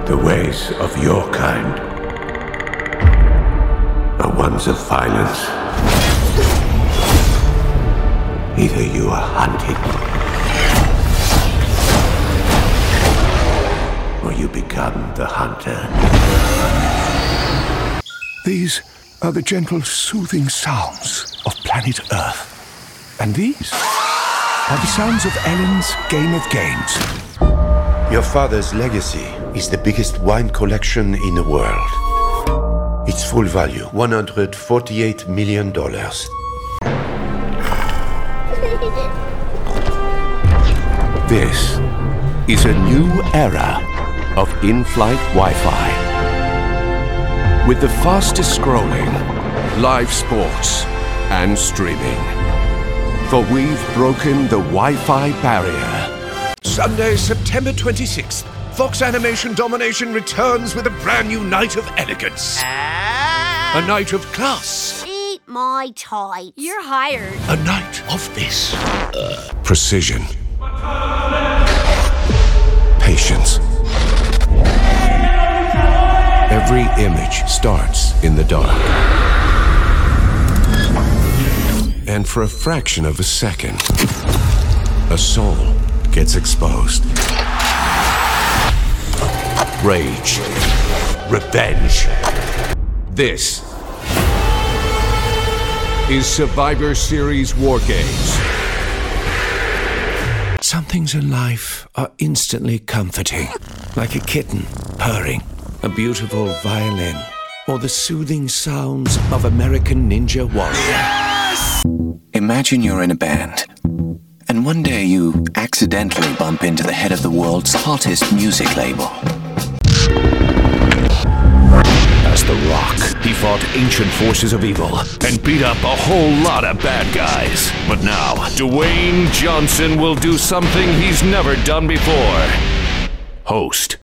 The ways of your kind are ones of violence. Either you are hunted, or you become the hunter. These are the gentle, soothing sounds of planet Earth. And these are the sounds of Ellen's Game of Games. Your father's legacy is the biggest wine collection in the world. Its full value, $148 million. This is a new era of in-flight Wi-Fi. With the fastest scrolling, live sports, and streaming. For we've broken the Wi-Fi barrier. Sunday, September 26th, Fox Animation Domination returns with a brand new night of elegance. A night of class. Eat my tights. You're hired. A night of this. Precision. Patience. Every image starts in the dark. And for a fraction of a second, a soul gets exposed. Rage. Revenge. This is Survivor Series War Games. Some things in life are instantly comforting, like a kitten purring, a beautiful violin, or the soothing sounds of American Ninja Warrior. Yes! Imagine you're in a band, and one day you accidentally bump into the head of the world's hottest music label. As The Rock, he fought ancient forces of evil and beat up a whole lot of bad guys. But now, Dwayne Johnson will do something he's never done before. Host